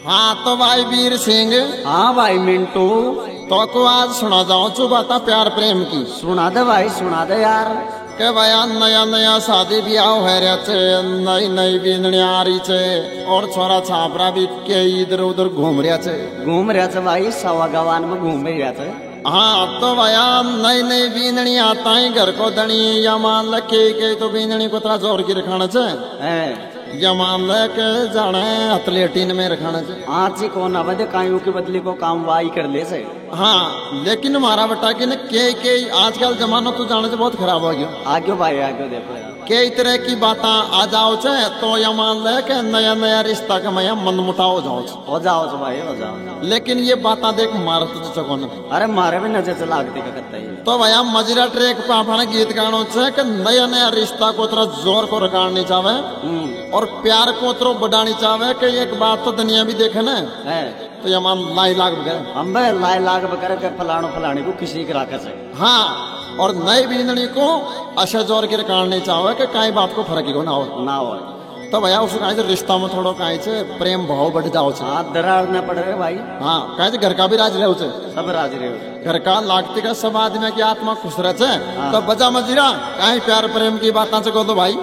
हाँ तो भाई वीर सिंह। हाँ भाई मिंटू। तो को आज सुना जाओ चु बाता प्यार प्रेम की। सुना दे भाई, सुना दे यार। के भैया नया नया शादी ब्याह हो रहा छे, नई नई बींदनी आ रही छे और छोरा छापरा भी के इधर उधर घूम रहा छे। घूम रहा था भाई, सवा गवान में घूम रहा था। हाँ तो भैया नई नई बींदनी आता ही घर को दनी या मान ल के तो बींदनी को तरह जोर की रखाना छे, या मान ल के जाने अथलेटिन में रखाना छे। आज ही कौन अवध कायू के बदले को काम वाई कर ले से। हाँ लेकिन हमारा बेटा कि न के आजकल जमाना तो जाने से बहुत खराब हो गया। आगे भाई आगे देखो कई तरह की बात आ जाओ छे तो या मान ले के नया नया रिश्ता का मैं मन मुटाव हो जाओ छे। हो जाओ तो भाई हो जाओ। लेकिन ये बात देख मार तो चको न। अरे मारे भी नजर चला आगे का करता ही। तो भैया मजरा ट्रैक पे अपना गीत गानो छे कि नया नया रिश्ता को तरह जोर को रखानी चाहे और प्यार को तरह बढ़ानी चाहे कि एक बात तो दुनिया भी देखे ना है। तो ये मान लाई लाग बगैर हम लाई लाग बकर के फलाणो फलाणी को किसी के राकर से। हाँ और नई बींदनी को अशा जोर के रखानी चाहे कि कई बात को फर्क ही ना हो। तो भैया उसको कहीं से रिश्ता में थोड़ा कहीं से प्रेम भाव बढ़ जाओ छे। हाँ दरार न पड़ रहे भाई। हाँ कहीं से घर का भी राज रहे छे, सब राज रहे घर का लागते का सब आदमी की आत्मा खुश रहे। हाँ। तो बजा मजीरा कहीं प्यार प्रेम की बात से को तो भाई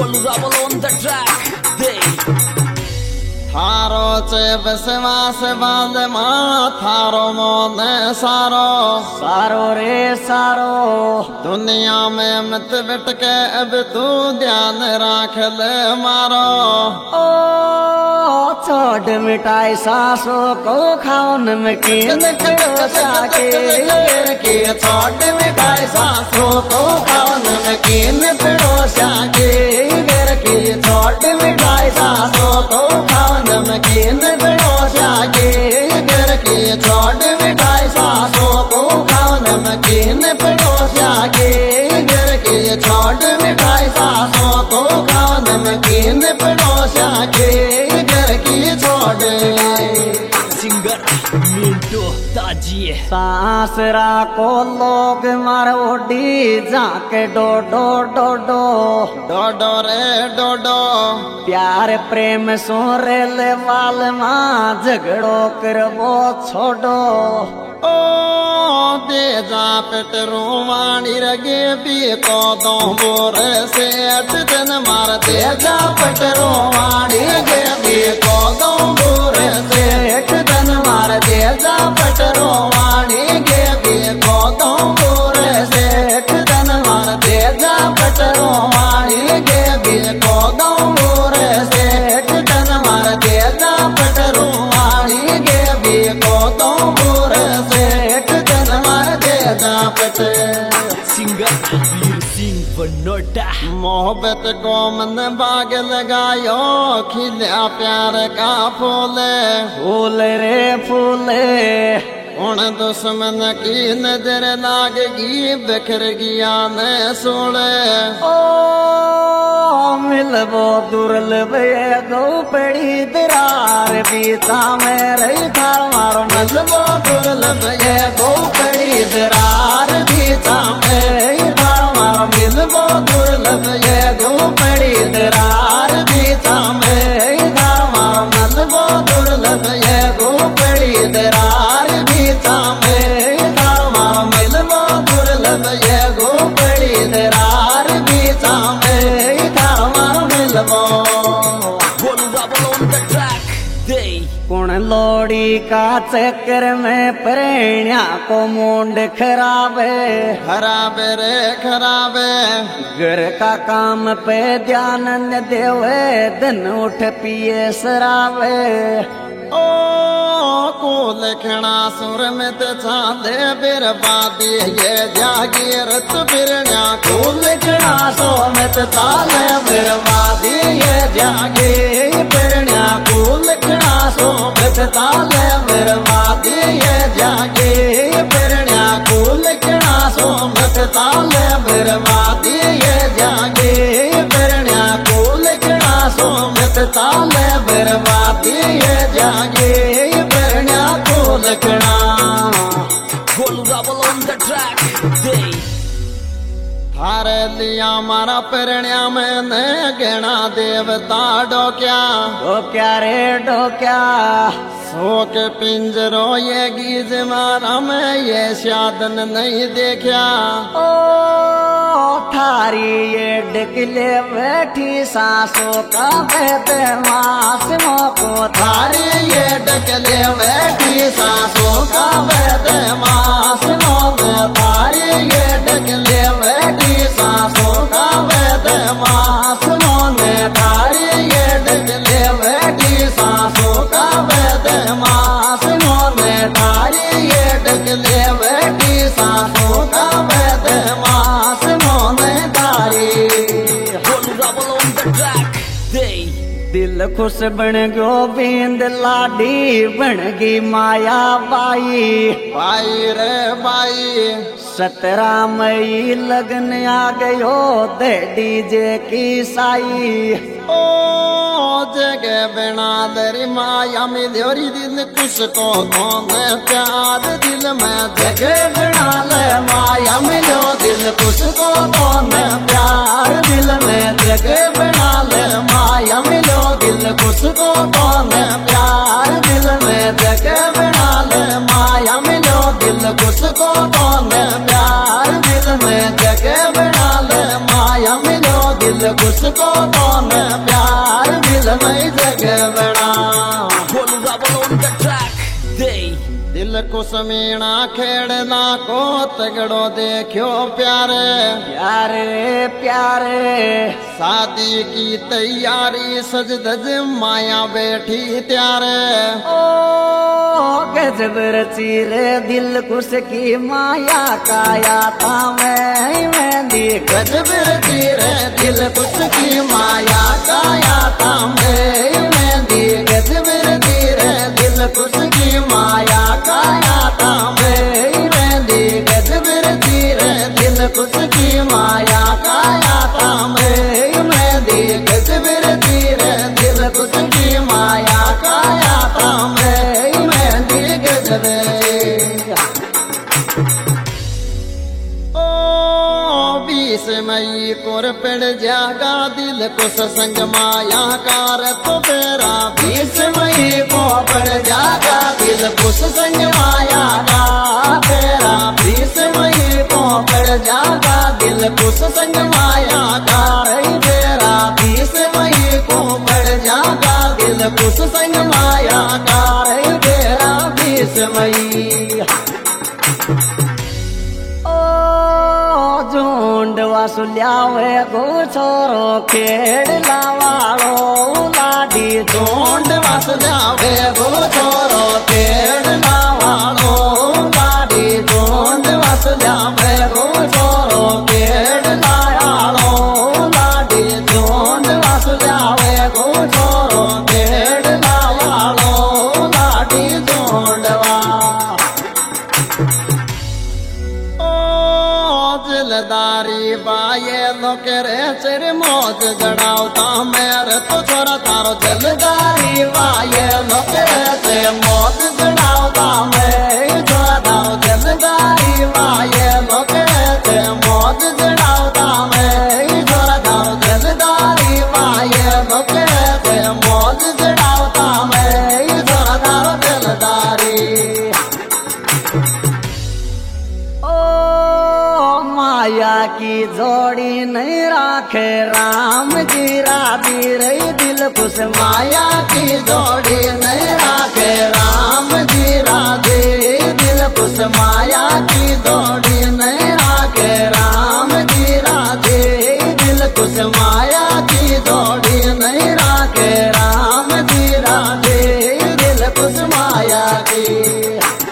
थारो चे बसवास बाल माँ थारो मोने सारो सारो रे सारो दुनिया में मत बिट के अब तू ध्यान राख ले मारो। ओ छोड़ मिटाई सासों को खाओ नमकीन पड़ोसा के छोड़ मिटाई सासों को खाओ नमकीन पड़ोसा के छोड़ मिटाई सासों को खाओ नमकीन पड़ोसा के घर की छोड़ मिठाई सासों को खाओ नमकीन पड़ोसा के घर की छोड़ मिठाई सासों को खाओ नमकीन पड़ोसा के घर की छोड़। सिंगर मिंटू ताजी सासरा को लोग मारोडी जाके डो डो डो डो डो डो रे डो डो प्यार प्रेम सो रेले वाल माँ झगड़ो कर वो छोड़ो। ओ दे जा पेटरू वाणी रगे भी को दो बोरे से अट दिन मार दे जा पेटरू वाणी रगे भी को दो बोरे से अट दिन मार दे जा पेटरू वाणी गे भी को दो बोरे से अट दिन मार दे जा पेटरू वाणी गे भी को दो बोरे से अट दिन मार दे जा पेटरू वाणी गे भी को दो बोरे से अट दिन मार दे जा पेट। सिंगर वीर सिंह बनोटा मोहब्बत को मन बाग लगायो खिला प्यार का फूले फूल रे फूले उन दुश्मन की नजर लागगी बिखर गया न सोले। ओ मिलबो दुर्लभ ये गो पड़ी दरार बीता में रही थार मारो मिलबो दुर्लभ ये गो पड़ी दरार बीता में रही थार मारो मिलबो दुर्लभ ये गो पड़ी दरार बीता में रही थार मारो मिलबो दुर्लभ ये गो पड़ी दरार बीता में रही थार मारो मिलबो दुर्लभ ये गो पड़ी दरार बीता में रही थार मारो मिलबो। कुण लोड़ी का चक्कर में प्रेण्या को मुंड खराबे खराबे रे खराबे घर का काम पे ध्यान न देवे दिन उठ पिए शराबे। ओ को लिखना सुर में ते छादे बर्बादी ये जागीर तु बिरण्या को लिखना सो में ते छादे बर्बादी ये जागीर बिरण्या को लिखना सो में ते छादे बर्बादी ये जागीर बिरण्या को लिखना सो में ते छादे बर्बादी ये जागीर बिरण्या को लिखना सो में ते छादे बर्बादी ये जागे बरण्या को Lakhna on the track day Thar थारे लिया मारा परण्या मैंने गणा देवता डोक्या डोक्या रे डोक्या सो के पिंजरो ये गीज मारा मैं ये साधन नहीं देखा ओ थारी ये डकले बैठी सांसों का बहते मास मोको थारी ये डकले बैठी सांसों का बहते मास मोको थारी ये डकले बैठी सांसों का बहते मास मोने थारी ये डकले बैठी सांसों का बहते मास मोने थारी ये डकले बैठी सांसों का बहते मास मोने थारी Hold up on the track. They दिल खुश बन गयो बिंद लाडी बन गई माया बाई बाई रे बाई 17 मई लगन आ गयो दे डीजे की साई ओ जगह बिना दरी माया मिलोरी दिल कुछ को कौन प्यार दिल में जगह बिना ले माया मिलो दिल कुछ को कौन प्यार दिल में जगह बिना ले माया मिलो दिल कुछ को कौन प्यार दिल में जगह बिना ले माया मिलो दिल कुछ को कौन प्यार दिल में जगह बिना ले माया मिलो दिल कुछ को कौन प्यार दिल में जगह बना hold up on the track. They दिल को समीना खेड़ना को तगड़ो देखो प्यारे प्यारे प्यारे शादी की तैयारी सज धज माया बैठी त्यारे ओ गजब रची रे दिल खुश की माया काया था मैं मेहंदी गजब रची रे दिल कुछ की माया काया था मैं मेहंदी गजब रची रे दिल कुछ की माया काया था मैं मेहंदी गजब रची रे दिल कुछ की माया काया था मैं मेहंदी गजब रची रे दिल कुछ की माया काया था मैं मेहंदी गजब ओ 20 मई को पड़ जागा दिल को सत्संग माया कार तो तेरा 20 मई को पड़ जागा दिल को सत्संग माया का तेरा 20 मई को पड़ जागा दिल को सत्संग माया का तेरा 20 मई को पड़ जागा दिल को सत्संग माया का तेरा 20 मई झुंड वसुल्यावे गो छोरो खेड़ लावाड़ो लाडी झुंड वसुल्यावे गो छोरो खेड़ लावाड़ो लाडी झुंड वसुल्यावे गो छोरो खेड़ लावाड़ो लाडी झुंड वसुल्यावे गो छोरो खेड़ लावाड़ो लाडी झुंडवा दिलदारी बाये लोकरे चर मौज जड़ावता मेरे तो छोरा तारो दिलदारी बाये लोकरे से मौज जड़ावता मैं छोरा तारो दिलदारी बाये लोकरे से मौज जड़ावता मैं छोरा तारो दिलदारी बाये लोकरे से मौज जड़ावता मैं छोरा तारो दिलदारी माया की जोड़ी नहीं राखे राम जी राधी रही दिल खुश माया की जोड़ी नहीं राखे राम जी राधे दिल खुश माया की जोड़ी नहीं राखे राम जी राधे दिल खुश माया की जोड़ी नहीं राखे राम जी राधे दिल खुश माया की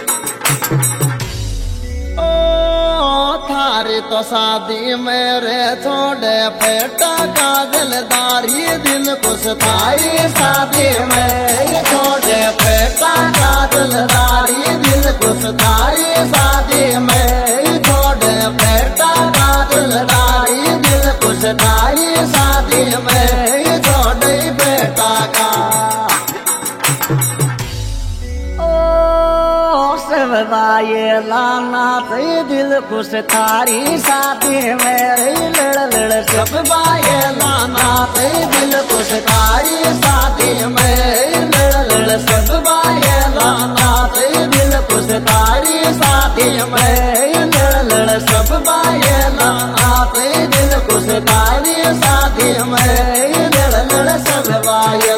थारी तो शादी मेरे छोड़े पेटा का दिलदारी दिल कुछ थारी शादी में छोड़े पेटा का दिलदारी दिल कुछ थारी शादी में छोड़े पेटा का दिलदारी दिल कुछ थारी शादी में छोड़े बेटा का सब बाये लाना ते दिल खुश थारी शादी मेरे लड़ लड़ सब बाये लाना ते दिल खुश तारी शादी में लड़ लड़ सब बाये लाना ते दिल खुश तारी शादी में लड़ लड़ सब बाये लाना ते दिल खुश तारी शादी में लड़ लड़ सब बाये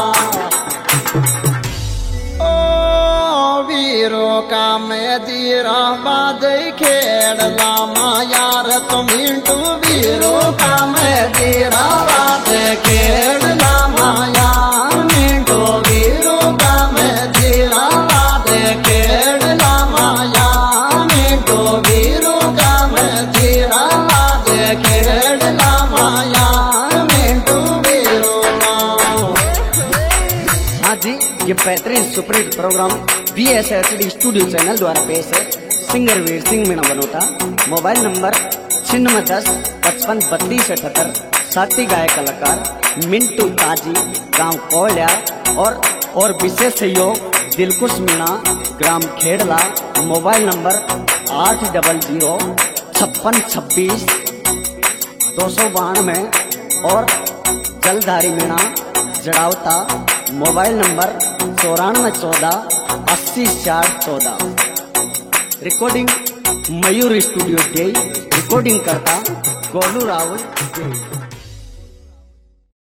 वीरो का मैं जीरा बाद खेड़ला यार तुम मिंटू वीरो का मैं जीरा बाद खेड़ला यार मिंटू वीरो का मैं जीरा बाद खेड़ला यार मिंटू वीरो का मैं जीरा बाद खेड़ला यार मिंटू वीरो का। हाँ जी, ये बेहतरीन superhit programme VSHD studio channel द्वारा पेश है। Singer Veer Singh Meena Banota. Mobile number 9610553278। साथी गायक कलाकार मिंटू ताजी, गांव कोल्या और विशेष सहयोग दिलकुश मीणा, ग्राम खेड़ला। मोबाइल नंबर 800056266292 और Jaldhari Meena Jadawta. Mobile number 9414800414। Recording Mayur studio जय। रिकॉर्डिंग करता गोलू राहुल जय।